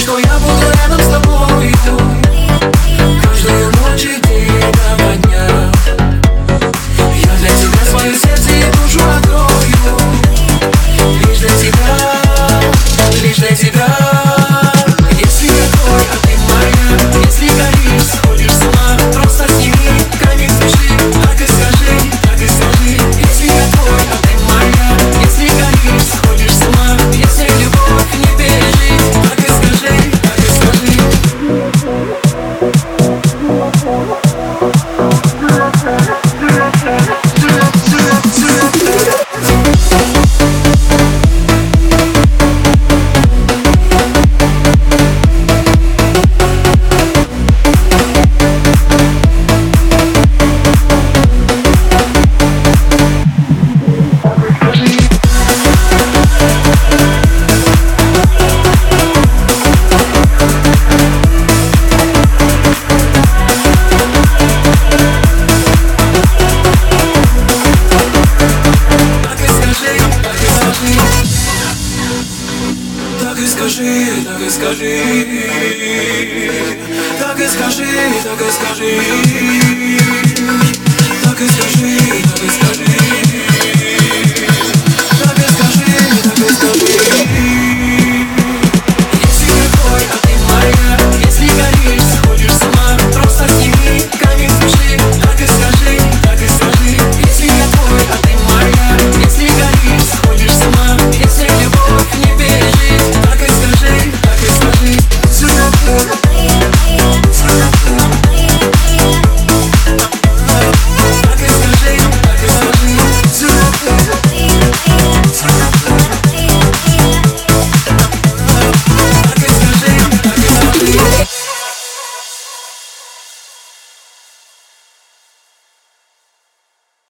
что я буду рядом с тобой каждую ночь и день до дня. Я для тебя свое сердце и душу открою. Лишь для тебя, лишь для тебя. Если я твой, а ты моя, если горишь, сходишь с ума, просто сними, камень спеши, так и скажи, так и скажи. Если я твой, а ты моя, если горишь, сходишь с ума, если любовь не пережить, так и скажи, так и скажи. Так и скажи, так и скажи, так и скажи, так и скажи, так и скажи, так и скажи.